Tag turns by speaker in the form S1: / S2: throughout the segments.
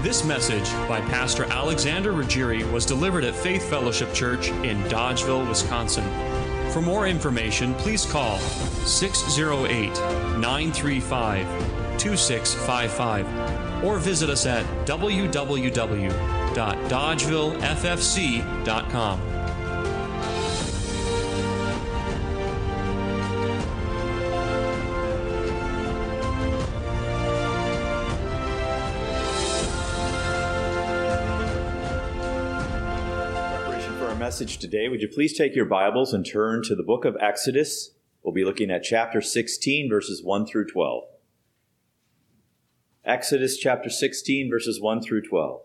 S1: This message by Pastor Alexander Ruggieri was delivered at Faith Fellowship Church in Dodgeville, Wisconsin. For more information, please call 608-935-2655 or visit us at www.dodgevilleffc.com.
S2: Message today. Would you please take your Bibles and turn to the book of Exodus? We'll be looking at chapter 16, verses 1 through 12. Exodus chapter 16, verses 1 through 12.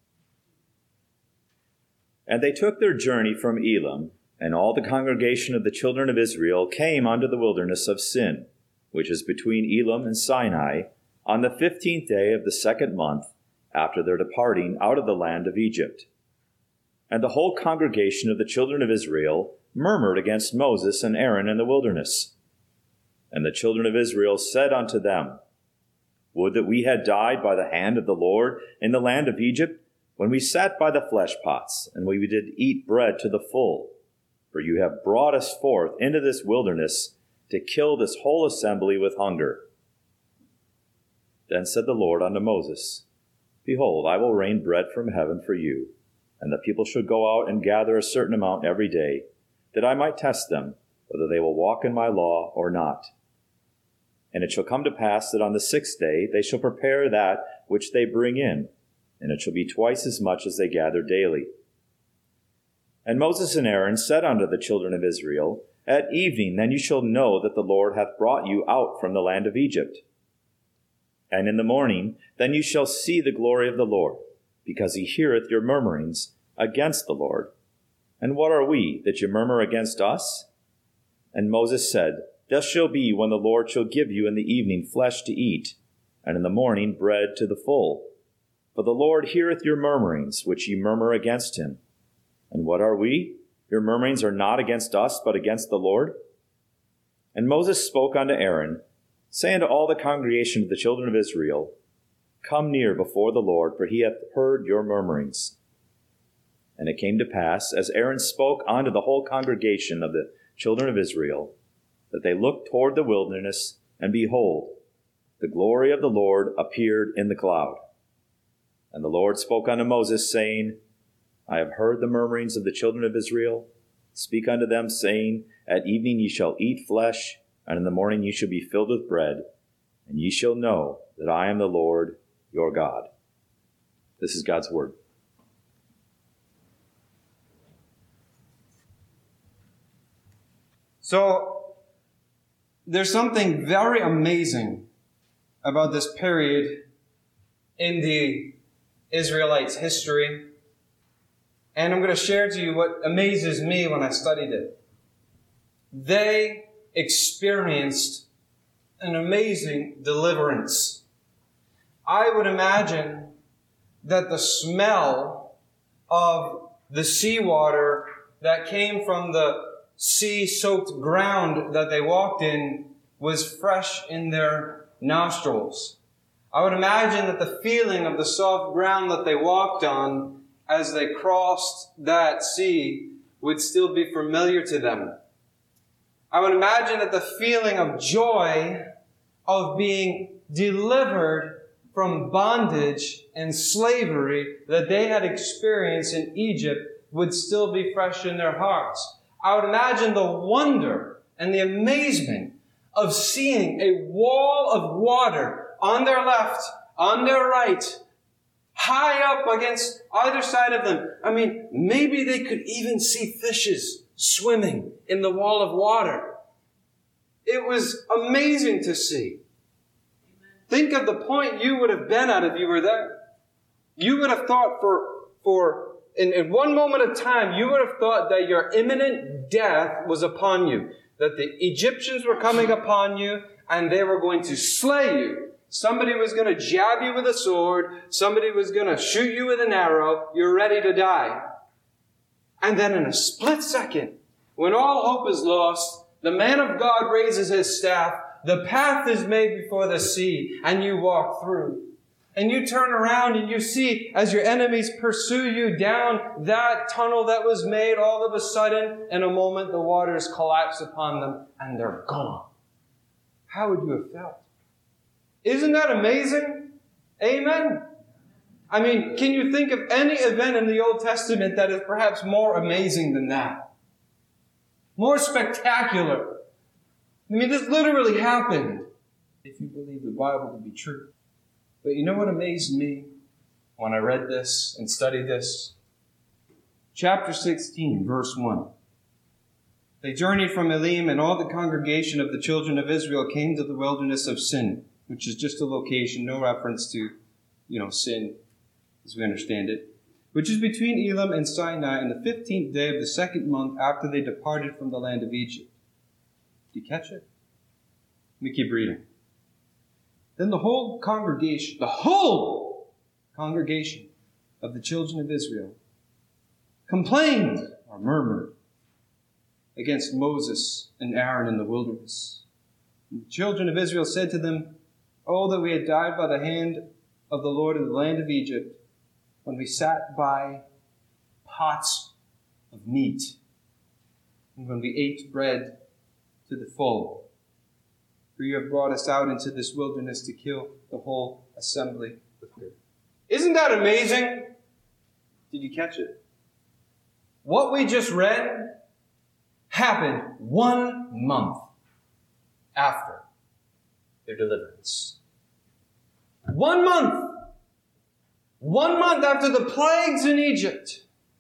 S2: And they took their journey from Elim, and all the congregation of the children of Israel came unto the wilderness of Sin, which is between Elim and Sinai, on the 15th day of the second month after their departing out of the land of Egypt. And the whole congregation of the children of Israel murmured against Moses and Aaron in the wilderness. And the children of Israel said unto them, Would that we had died by the hand of the Lord in the land of Egypt, when we sat by the flesh pots, and we did eat bread to the full. For you have brought us forth into this wilderness to kill this whole assembly with hunger. Then said the Lord unto Moses, Behold, I will rain bread from heaven for you, and the people should go out and gather a certain amount every day, that I might test them, whether they will walk in my law or not. And it shall come to pass that on the 6th day they shall prepare that which they bring in, and it shall be twice as much as they gather daily. And Moses and Aaron said unto the children of Israel, At evening then you shall know that the Lord hath brought you out from the land of Egypt. And in the morning then you shall see the glory of the Lord, because he heareth your murmurings against the Lord. And what are we, that you murmur against us? And Moses said, Thus shall be when the Lord shall give you in the evening flesh to eat, and in the morning bread to the full. For the Lord heareth your murmurings, which ye murmur against him. And what are we? Your murmurings are not against us, but against the Lord. And Moses spoke unto Aaron, saying to all the congregation of the children of Israel, Come near before the Lord, for he hath heard your murmurings. And it came to pass, as Aaron spoke unto the whole congregation of the children of Israel, that they looked toward the wilderness, and behold, the glory of the Lord appeared in the cloud. And the Lord spoke unto Moses, saying, I have heard the murmurings of the children of Israel. Speak unto them, saying, At evening ye shall eat flesh, and in the morning ye shall be filled with bread, and ye shall know that I am the Lord your God. This is God's word.
S3: So, there's something very amazing about this period in the Israelites' history. And I'm going to share to you what amazes me when I studied it. They experienced an amazing deliverance. I would imagine that the smell of the seawater that came from the sea-soaked ground that they walked in was fresh in their nostrils. I would imagine that the feeling of the soft ground that they walked on as they crossed that sea would still be familiar to them. I would imagine that the feeling of joy of being delivered from bondage and slavery that they had experienced in Egypt would still be fresh in their hearts. I would imagine the wonder and the amazement of seeing a wall of water on their left, on their right, high up against either side of them. I mean, maybe they could even see fishes swimming in the wall of water. It was amazing to see. Think of the point you would have been at if you were there. You would have thought in one moment of time, you would have thought that your imminent death was upon you. That the Egyptians were coming upon you and they were going to slay you. Somebody was going to jab you with a sword. Somebody was going to shoot you with an arrow. You're ready to die. And then in a split second, when all hope is lost, the man of God raises his staff. The path is made before the sea, and you walk through. And you turn around and you see, as your enemies pursue you down that tunnel that was made, all of a sudden, in a moment, the waters collapse upon them and they're gone. How would you have felt? Isn't that amazing? Amen? I mean, can you think of any event in the Old Testament that is perhaps more amazing than that? More spectacular? I mean, this literally happened, if you believe the Bible to be true. But you know what amazed me when I read this and studied this? Chapter 16, verse 1. They journeyed from Elim, and all the congregation of the children of Israel came to the wilderness of Sin, which is just a location, no reference to, sin, as we understand it, which is between Elim and Sinai, on the 15th day of the second month after they departed from the land of Egypt. Did you catch it? Let me keep reading. Then the whole congregation of the children of Israel complained or murmured against Moses and Aaron in the wilderness. And the children of Israel said to them, "Oh, that we had died by the hand of the Lord in the land of Egypt, when we sat by pots of meat, and when we ate bread to the full. For you have brought us out into this wilderness to kill the whole assembly with hunger." Isn't that amazing? Did you catch it? What we just read happened 1 month after their deliverance. 1 month! 1 month after the plagues in Egypt.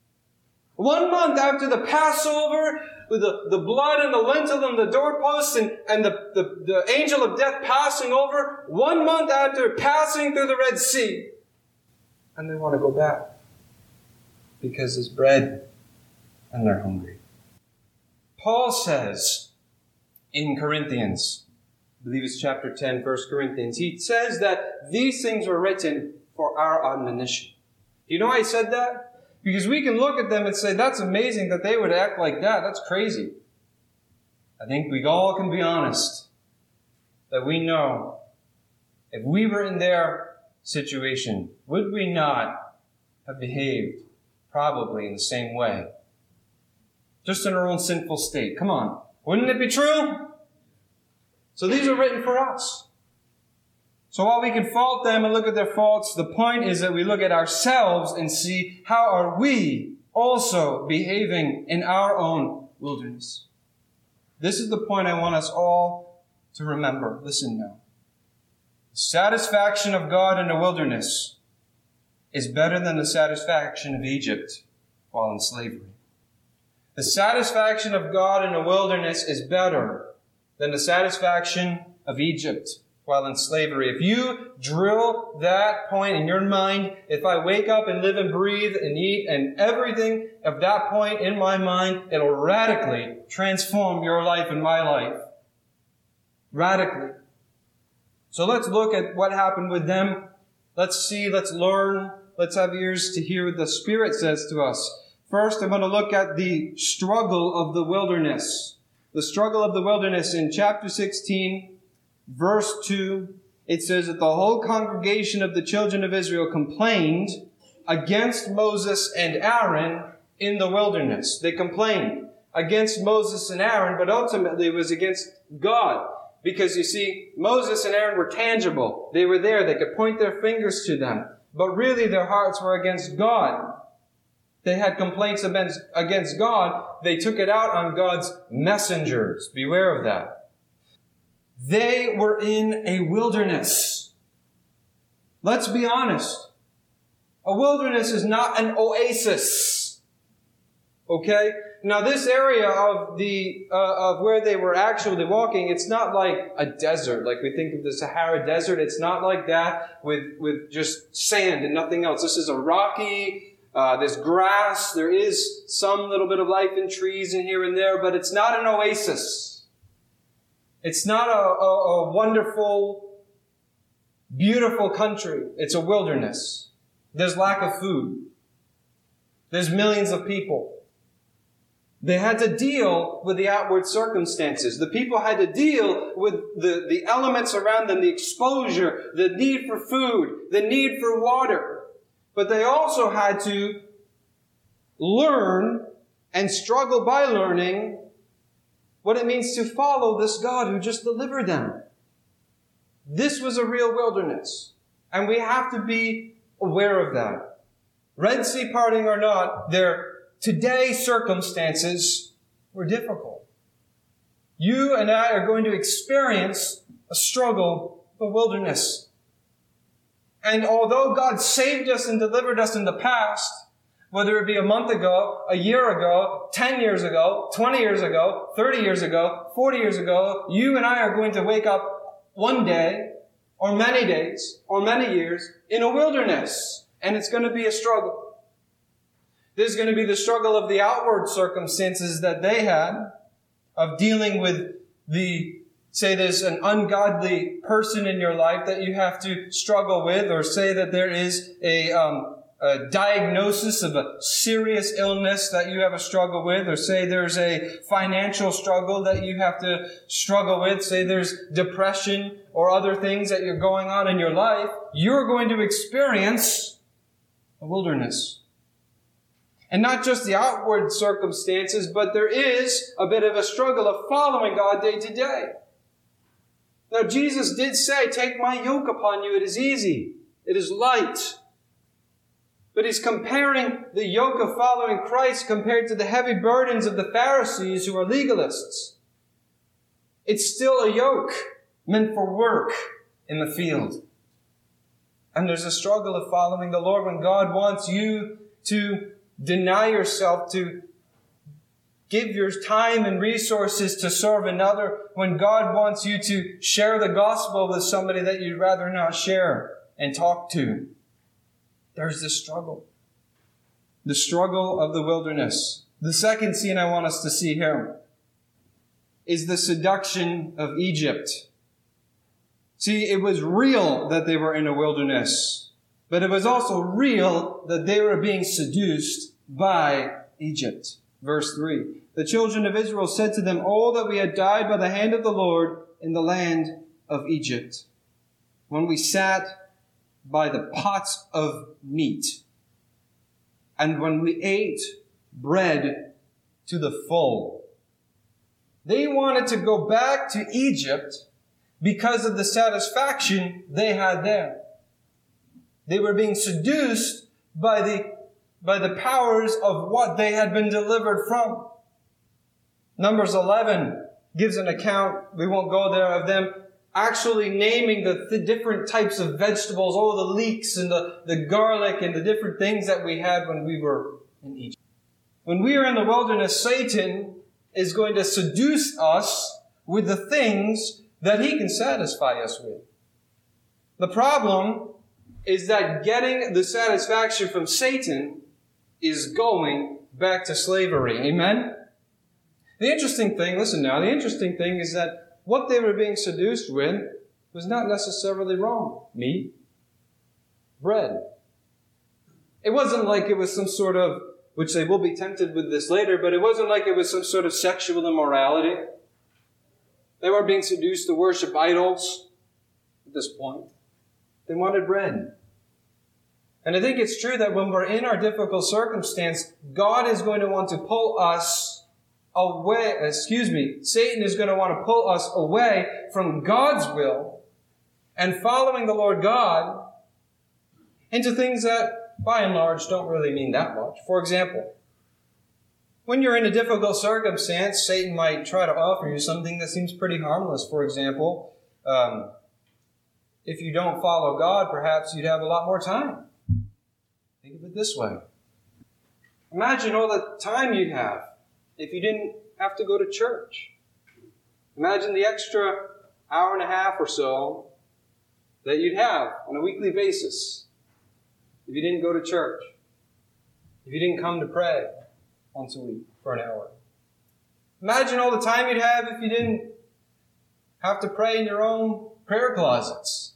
S3: 1 month after the Passover, with the blood and the lintel and the doorposts and the angel of death passing over. 1 month after passing through the Red Sea. And they want to go back because there's bread and they're hungry. Paul says in Corinthians, I believe it's chapter 10, 1 Corinthians, he says that these things were written for our admonition. Do you know why he said that? Because we can look at them and say, that's amazing that they would act like that. That's crazy. I think we all can be honest that we know if we were in their situation, would we not have behaved probably in the same way? Just in our own sinful state. Come on. Wouldn't it be true? So these are written for us. So while we can fault them and look at their faults, the point is that we look at ourselves and see how are we also behaving in our own wilderness. This is the point I want us all to remember. Listen now. The satisfaction of God in the wilderness is better than the satisfaction of Egypt while in slavery. The satisfaction of God in the wilderness is better than the satisfaction of Egypt while in slavery. If you drill that point in your mind, if I wake up and live and breathe and eat and everything of that point in my mind, it'll radically transform your life and my life. Radically. So let's look at what happened with them. Let's see, let's learn, let's have ears to hear what the Spirit says to us. First, I'm going to look at the struggle of the wilderness. The struggle of the wilderness in chapter 16, verse 2, it says that the whole congregation of the children of Israel complained against Moses and Aaron in the wilderness. They complained against Moses and Aaron, but ultimately it was against God. Because you see, Moses and Aaron were tangible. They were there. They could point their fingers to them. But really their hearts were against God. They had complaints against God. They took it out on God's messengers. Beware of that. They were in a wilderness. Let's be honest. A wilderness is not an oasis. Okay? Now this area of of where they were actually walking, it's not like a desert, like we think of the Sahara Desert. It's not like that with just sand and nothing else. This is a rocky, there's grass, there is some little bit of life in trees in here and there, but it's not an oasis. It's not a wonderful, beautiful country. It's a wilderness. There's lack of food. There's millions of people. They had to deal with the outward circumstances. The people had to deal with the elements around them, the exposure, the need for food, the need for water. But they also had to learn and struggle by learning what it means to follow this God who just delivered them. This was a real wilderness, and we have to be aware of that. Red Sea parting or not, their today's circumstances were difficult. You and I are going to experience a struggle, a wilderness. And although God saved us and delivered us in the past, whether it be a month ago, a year ago, 10 years ago, 20 years ago, 30 years ago, 40 years ago, you and I are going to wake up one day, or many days, or many years, in a wilderness. And it's going to be a struggle. There's going to be the struggle of the outward circumstances that they had, of dealing with say there's an ungodly person in your life that you have to struggle with, or say that there is a diagnosis of a serious illness that you have a struggle with, or say there's a financial struggle that you have to struggle with, say there's depression or other things that are going on in your life, you're going to experience a wilderness. And not just the outward circumstances, but there is a bit of a struggle of following God day to day. Now, Jesus did say, "Take my yoke upon you. It is easy. It is light." But he's comparing the yoke of following Christ compared to the heavy burdens of the Pharisees who are legalists. It's still a yoke meant for work in the field. And there's a struggle of following the Lord when God wants you to deny yourself, to give your time and resources to serve another, when God wants you to share the gospel with somebody that you'd rather not share and talk to. There's this struggle. The struggle of the wilderness. The second scene I want us to see here is the seduction of Egypt. See, it was real that they were in a wilderness, but it was also real that they were being seduced by Egypt. Verse 3. The children of Israel said to them, "Oh, that we had died by the hand of the Lord in the land of Egypt, when we sat by the pots of meat, and when we ate bread to the full." They wanted to go back to Egypt because of the satisfaction they had there. They were being seduced by the powers of what they had been delivered from. Numbers 11 gives an account, we won't go there, of them actually naming the different types of vegetables, all the leeks and the garlic and the different things that we had when we were in Egypt. When we are in the wilderness, Satan is going to seduce us with the things that he can satisfy us with. The problem is that getting the satisfaction from Satan is going back to slavery. Amen? The interesting thing is that what they were being seduced with was not necessarily wrong. Meat, bread. It wasn't like it was some sort of, which they will be tempted with this later, but it wasn't like it was some sort of sexual immorality. They weren't being seduced to worship idols at this point. They wanted bread. And I think it's true that when we're in our difficult circumstance, God is going to want to pull us away, Satan is going to want to pull us away from God's will and following the Lord God into things that, by and large, don't really mean that much. For example, when you're in a difficult circumstance, Satan might try to offer you something that seems pretty harmless. For example, if you don't follow God, perhaps you'd have a lot more time. Think of it this way. Imagine all the time you'd have if you didn't have to go to church. Imagine the extra hour and a half or so that you'd have on a weekly basis if you didn't go to church, if you didn't come to pray once a week for an hour. Imagine all the time you'd have if you didn't have to pray in your own prayer closets.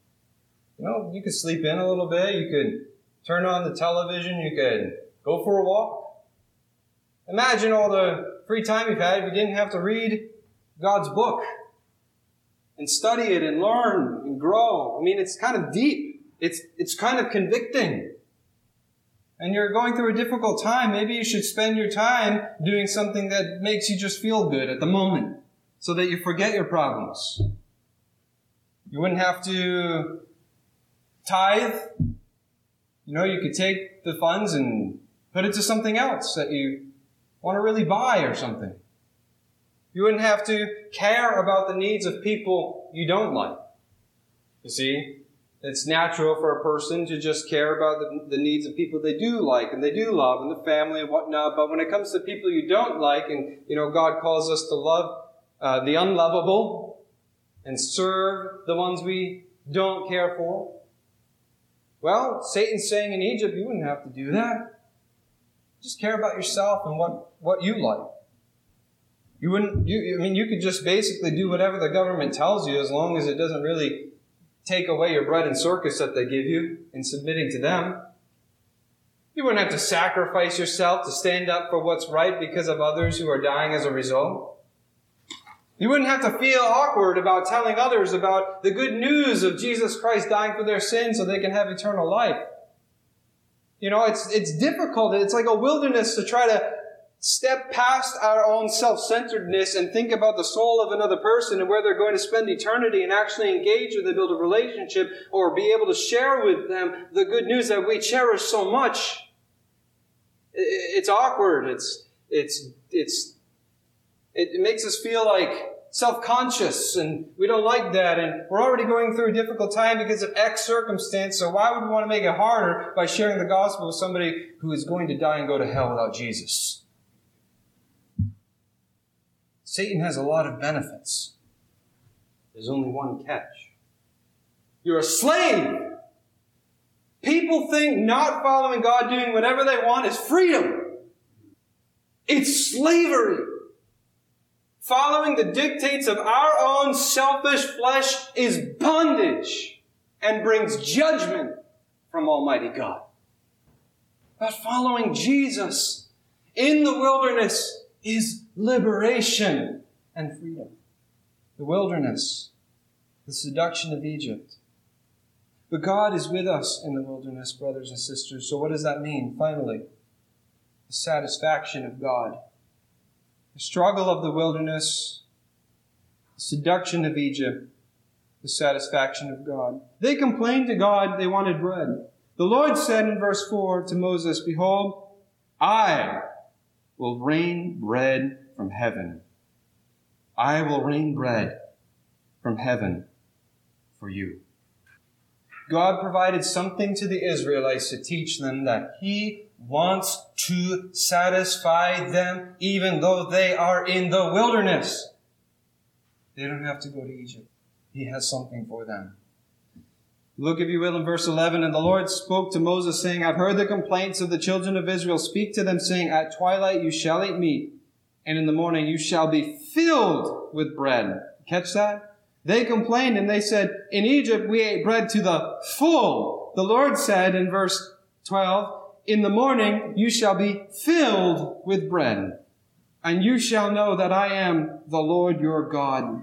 S3: You could sleep in a little bit, you could turn on the television, you could go for a walk. Imagine all the free time you've had if you didn't have to read God's book and study it and learn and grow. I mean, it's kind of deep. It's kind of convicting. And you're going through a difficult time. Maybe you should spend your time doing something that makes you just feel good at the moment so that you forget your problems. You wouldn't have to tithe. You could take the funds and put it to something else that you want to really buy or something. You wouldn't have to care about the needs of people you don't like. You see, it's natural for a person to just care about the needs of people they do like and they do love and the family and whatnot. But when it comes to people you don't like, and God calls us to love the unlovable and serve the ones we don't care for. Well, Satan's saying in Egypt, you wouldn't have to do that. Just care about yourself and what you like. You could just basically do whatever the government tells you as long as it doesn't really take away your bread and circus that they give you in submitting to them. You wouldn't have to sacrifice yourself to stand up for what's right because of others who are dying as a result. You wouldn't have to feel awkward about telling others about the good news of Jesus Christ dying for their sins so they can have eternal life. It's difficult. It's like a wilderness to try to step past our own self-centeredness and think about the soul of another person and where they're going to spend eternity and actually engage with them, build a relationship, or be able to share with them the good news that we cherish so much. It's awkward. It makes us feel like self-conscious, and we don't like that, and we're already going through a difficult time because of X circumstance, so why would we want to make it harder by sharing the gospel with somebody who is going to die and go to hell without Jesus? Satan has a lot of benefits. There's only one catch. You're a slave. People think not following God, doing whatever they want, is freedom. It's slavery. Following the dictates of our own selfish flesh is bondage and brings judgment from Almighty God. But following Jesus in the wilderness is liberation and freedom. The wilderness, the seduction of Egypt. But God is with us in the wilderness, brothers and sisters. So what does that mean? Finally, the satisfaction of God. The struggle of the wilderness, the seduction of Egypt, the satisfaction of God. They complained to God they wanted bread. The Lord said in verse 4 to Moses, "Behold, I will rain bread from heaven. I will rain bread from heaven for you." God provided something to the Israelites to teach them that He wants to satisfy them even though they are in the wilderness. They don't have to go to Egypt. He has something for them. Look, if you will, in verse 11. "And the Lord spoke to Moses, saying, I've heard the complaints of the children of Israel. Speak to them, saying, At twilight you shall eat meat, and in the morning you shall be filled with bread." Catch that? They complained and they said, "In Egypt we ate bread to the full." The Lord said in verse 12, "In the morning you shall be filled with bread, and you shall know that I am the Lord your God."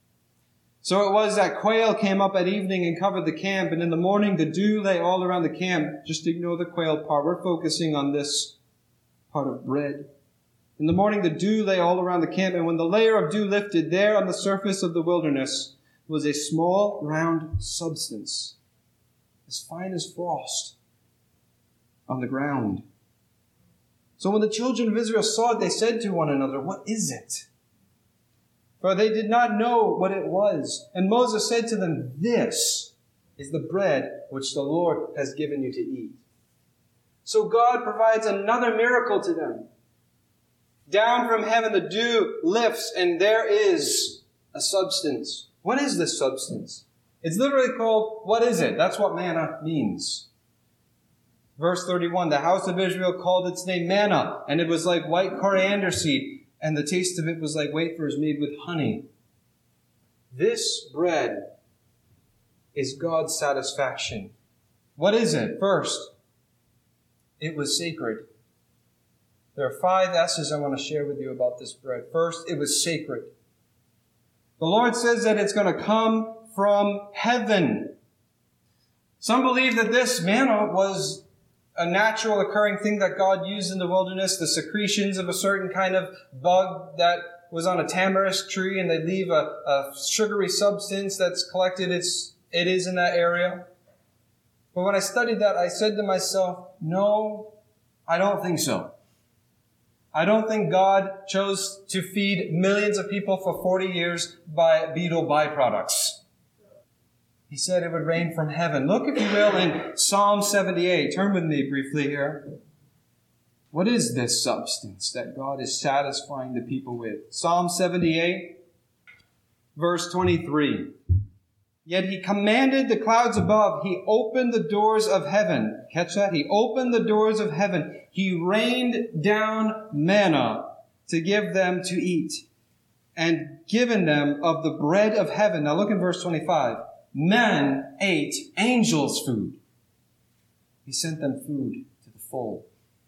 S3: So it was that quail came up at evening and covered the camp, and in the morning the dew lay all around the camp. Just ignore the quail part. We're focusing on this part of bread. In the morning the dew lay all around the camp, and when the layer of dew lifted, there on the surface of the wilderness was a small round substance, as fine as frost, on the ground. So when the children of Israel saw it, they said to one another, "What is it?" For they did not know what it was. And Moses said to them, "This is the bread which the Lord has given you to eat." So God provides another miracle to them. Down from heaven the dew lifts, and there is a substance. What is this substance? It's literally called, what is it? That's what manna means. Verse 31, "The house of Israel called its name manna, and it was like white coriander seed, and the taste of it was like wafers made with honey." This bread is God's satisfaction. What is it? First, it was sacred. There are 5 S's I want to share with you about this bread. First, it was sacred. The Lord says that it's going to come from heaven. Some believe that this manna was a natural occurring thing that God used in the wilderness, the secretions of a certain kind of bug that was on a tamarisk tree, and they leave a sugary substance that's collected. It is in that area. But when I studied that, I said to myself, no, I don't think so. I don't think God chose to feed millions of people for 40 years by beetle byproducts. He said it would rain from heaven. Look, if you will, in Psalm 78. Turn with me briefly here. What is this substance that God is satisfying the people with? Psalm 78, verse 23. Yet he commanded the clouds above. He opened the doors of heaven. Catch that? He opened the doors of heaven. He rained down manna to give them to eat, and given them of the bread of heaven. Now look in verse 25. Men ate angels' food. He sent them food to the full.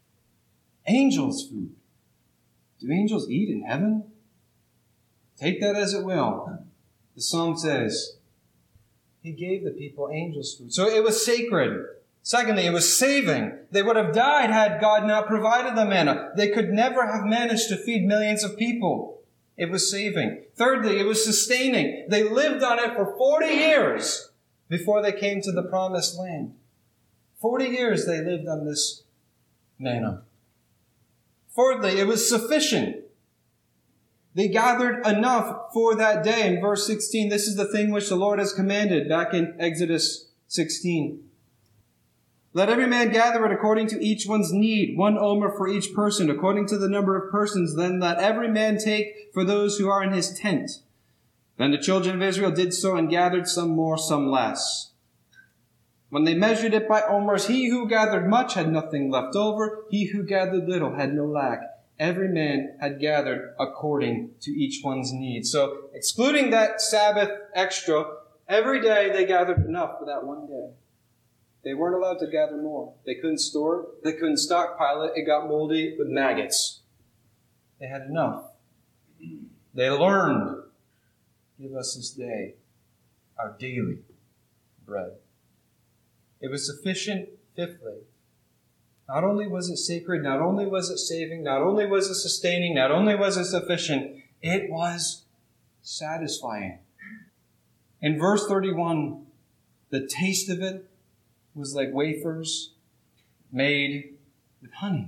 S3: Angels' food. Do angels eat in heaven? Take that as it will. The psalm says, He gave the people angels' food. So it was sacred. Secondly, it was saving. They would have died had God not provided the manna. They could never have managed to feed millions of people. It was saving. Thirdly, it was sustaining. They lived on it for 40 years before they came to the promised land. 40 years they lived on this manna. Fourthly, it was sufficient. They gathered enough for that day. In verse 16, this is the thing which the Lord has commanded back in Exodus 16. Let every man gather it according to each one's need, 1 omer for each person, according to the number of persons. Then let every man take for those who are in his tent. Then the children of Israel did so and gathered some more, some less. When they measured it by omers, he who gathered much had nothing left over. He who gathered little had no lack. Every man had gathered according to each one's need. So, excluding that Sabbath extra, every day they gathered enough for that one day. They weren't allowed to gather more. They couldn't store it. They couldn't stockpile it. It got moldy with maggots. They had enough. They learned. Give us this day our daily bread. It was sufficient, fifthly. Not only was it sacred, not only was it saving, not only was it sustaining, not only was it sufficient, it was satisfying. In verse 31, the taste of it was like wafers made with honey.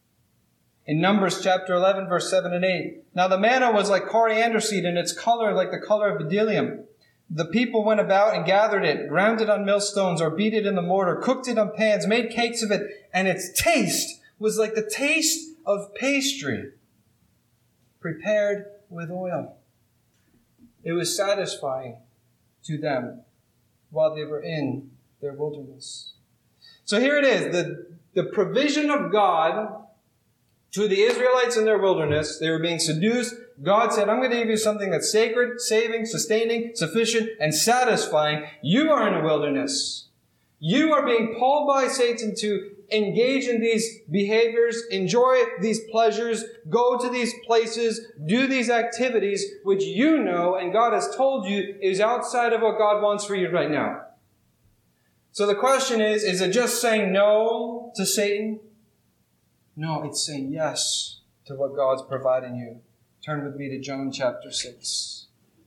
S3: In Numbers chapter 11, verse 7 and 8, now the manna was like coriander seed, and its color like the color of bdellium. The people went about and gathered it, ground it on millstones, or beat it in the mortar, cooked it on pans, made cakes of it, and its taste was like the taste of pastry, prepared with oil. It was satisfying to them while they were in their wilderness. So here it is, the provision of God to the Israelites in their wilderness. They were being seduced. God said, I'm going to give you something that's sacred, saving, sustaining, sufficient, and satisfying. You are in a wilderness. You are being pulled by Satan to engage in these behaviors, enjoy these pleasures, go to these places, do these activities, which you know and God has told you is outside of what God wants for you right now. So the question is it just saying no to Satan? No, it's saying yes to what God's providing you. Turn with me to John chapter 6.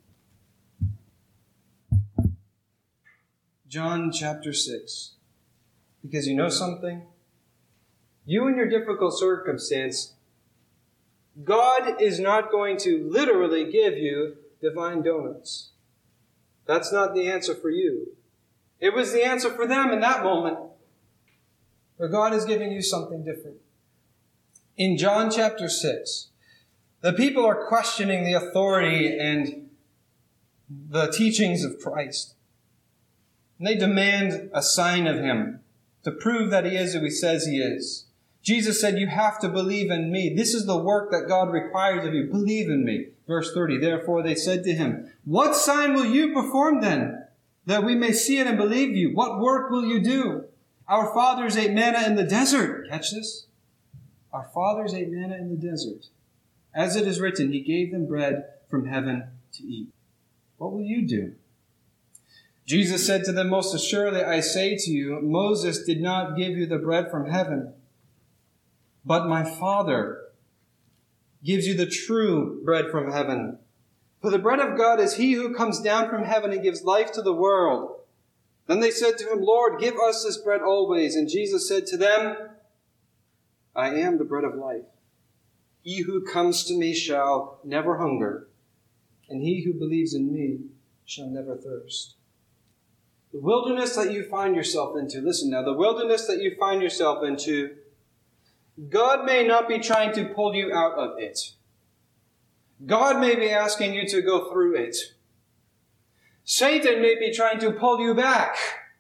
S3: John chapter 6. Because you know something? You in your difficult circumstance, God is not going to literally give you divine donuts. That's not the answer for you. It was the answer for them in that moment. But God is giving you something different. In John chapter 6, the people are questioning the authority and the teachings of Christ. And they demand a sign of Him to prove that He is who He says He is. Jesus said, you have to believe in me. This is the work that God requires of you. Believe in me. Verse 30, therefore they said to Him, what sign will you perform then, that we may see it and believe you? What work will you do? Our fathers ate manna in the desert. Catch this. Our fathers ate manna in the desert. As it is written, He gave them bread from heaven to eat. What will you do?" Jesus said to them, "Most assuredly I say to you, Moses did not give you the bread from heaven, but my Father gives you the true bread from heaven. For the bread of God is He who comes down from heaven and gives life to the world." Then they said to Him, "Lord, give us this bread always." And Jesus said to them, "I am the bread of life. He who comes to me shall never hunger, and he who believes in me shall never thirst." The wilderness that you find yourself into, listen now, the wilderness that you find yourself into, God may not be trying to pull you out of it. God may be asking you to go through it. Satan may be trying to pull you back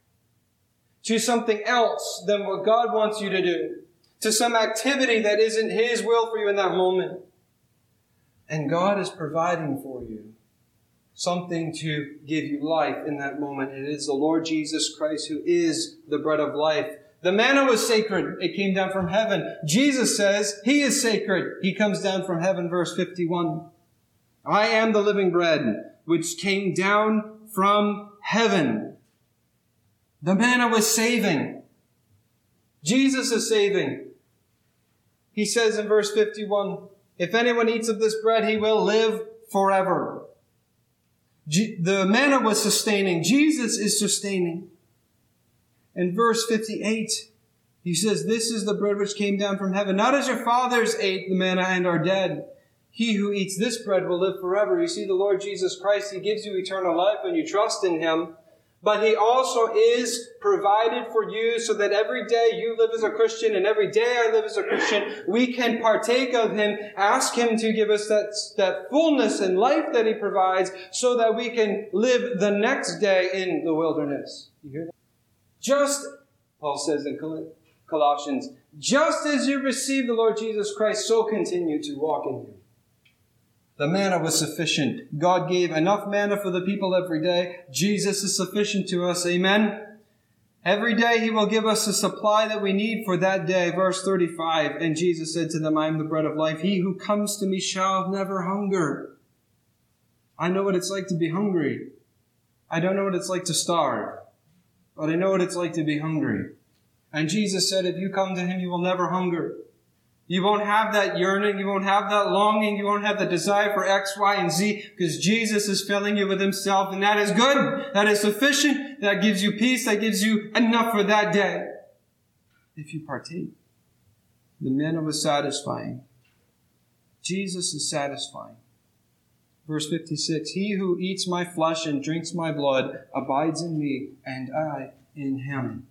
S3: to something else than what God wants you to do, to some activity that isn't His will for you in that moment. And God is providing for you something to give you life in that moment. It is the Lord Jesus Christ who is the bread of life. The manna was sacred. It came down from heaven. Jesus says He is sacred. He comes down from heaven, verse 51. "I am the living bread which came down from heaven." The manna was saving. Jesus is saving. He says in verse 51, "If anyone eats of this bread, he will live forever." The manna was sustaining. Jesus is sustaining. In verse 58, He says, "This is the bread which came down from heaven. Not as your fathers ate the manna and are dead. He who eats this bread will live forever." You see, the Lord Jesus Christ, He gives you eternal life when you trust in Him. But He also is provided for you so that every day you live as a Christian and every day I live as a Christian, we can partake of Him, ask Him to give us that fullness and life that He provides so that we can live the next day in the wilderness. You hear that? Just, Paul says in Colossians, just as you received the Lord Jesus Christ, so continue to walk in Him. The manna was sufficient. God gave enough manna for the people every day. Jesus is sufficient to us. Amen. Every day He will give us the supply that we need for that day. Verse 35, "And Jesus said to them, I am the bread of life. He who comes to me shall never hunger." I know what it's like to be hungry. I don't know what it's like to starve, but I know what it's like to be hungry. And Jesus said, if you come to Him, you will never hunger. You won't have that yearning. You won't have that longing. You won't have the desire for X, Y, and Z because Jesus is filling you with Himself. And that is good. That is sufficient. That gives you peace. That gives you enough for that day. If you partake. The manna was satisfying. Jesus is satisfying. Verse 56, "He who eats my flesh and drinks my blood abides in me, and I in him."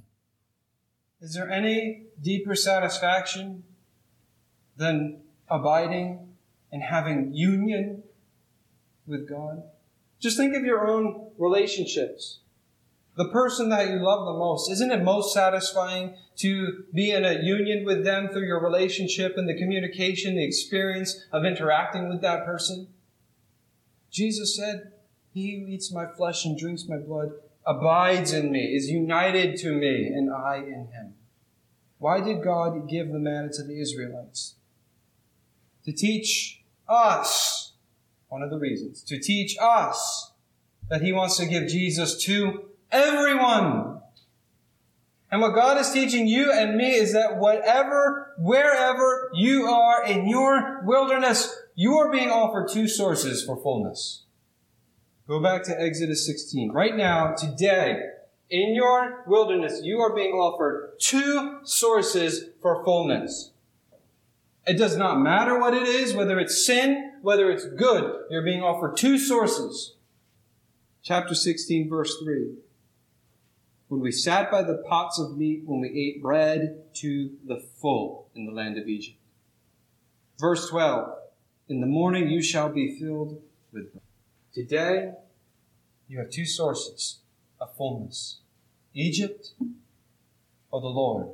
S3: Is there any deeper satisfaction than abiding and having union with God? Just think of your own relationships. The person that you love the most, isn't it most satisfying to be in a union with them through your relationship and the communication, the experience of interacting with that person? Jesus said, "He who eats my flesh and drinks my blood abides in me, is united to me, and I in him." Why did God give the manna to the Israelites? To teach us, one of the reasons, to teach us that He wants to give Jesus to everyone. And what God is teaching you and me is that wherever you are in your wilderness, you are being offered two sources for fullness. Go back to Exodus 16. Right now, today, in your wilderness, you are being offered two sources for fullness. It does not matter what it is, whether it's sin, whether it's good. You're being offered two sources. Chapter 16, verse 3. "When we sat by the pots of meat, when we ate bread to the full in the land of Egypt." Verse 12. "In the morning you shall be filled with bread." Today, you have two sources of fullness. Egypt or the Lord.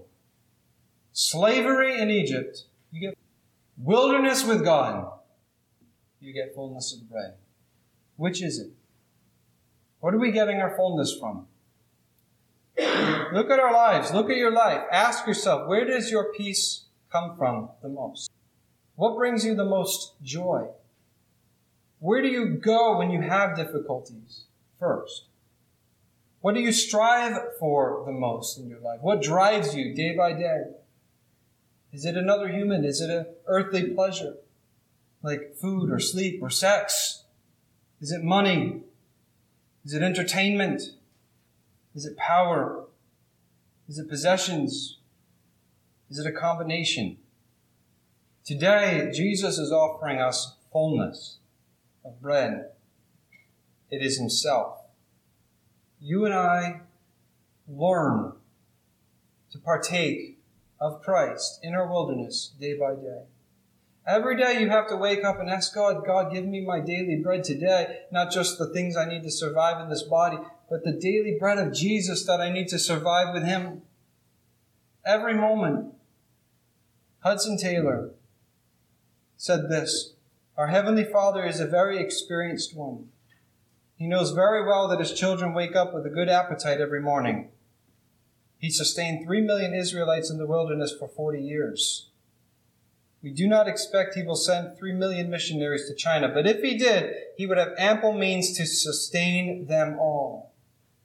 S3: Slavery in Egypt, you get wilderness with God, you get fullness of bread. Which is it? What are we getting our fullness from? Look at our lives. Look at your life. Ask yourself, where does your peace come from the most? What brings you the most joy? Where do you go when you have difficulties first? What do you strive for the most in your life? What drives you day by day? Is it another human? Is it an earthly pleasure, like food or sleep or sex? Is it money? Is it entertainment? Is it power? Is it possessions? Is it a combination? Today, Jesus is offering us fullness of bread. It is himself. You and I learn to partake of Christ in our wilderness day by day. Every day you have to wake up and ask God, God, give me my daily bread today, not just the things I need to survive in this body, but the daily bread of Jesus that I need to survive with him. Every moment. Hudson Taylor said this, our Heavenly Father is a very experienced one. He knows very well that his children wake up with a good appetite every morning. He sustained 3 million Israelites in the wilderness for 40 years. We do not expect he will send 3 million missionaries to China, but if he did, he would have ample means to sustain them all.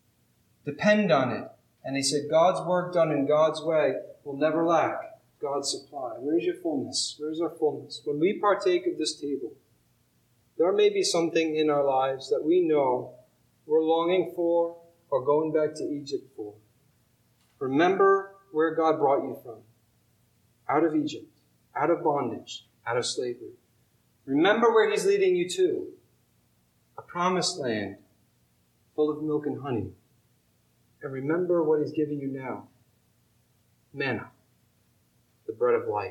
S3: Depend on it. And he said, God's work done in God's way will never lack God's supply. Where's your fullness? Where's our fullness? When we partake of this table, there may be something in our lives that we know we're longing for or going back to Egypt for. Remember where God brought you from. Out of Egypt, out of bondage, out of slavery. Remember where he's leading you to. A promised land full of milk and honey. And remember what he's giving you now. Manna, the bread of life.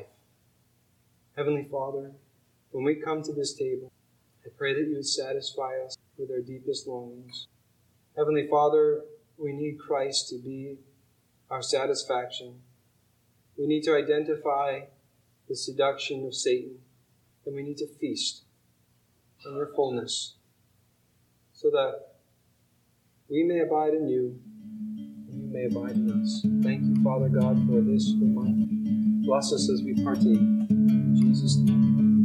S3: Heavenly Father, when we come to this table, I pray that you would satisfy us with our deepest longings. Heavenly Father, we need Christ to be our satisfaction. We need to identify the seduction of Satan, and we need to feast on your fullness so that we may abide in you and you may abide in us. Thank you, Father God, for this reminder. Bless us as we partake. In Jesus' name.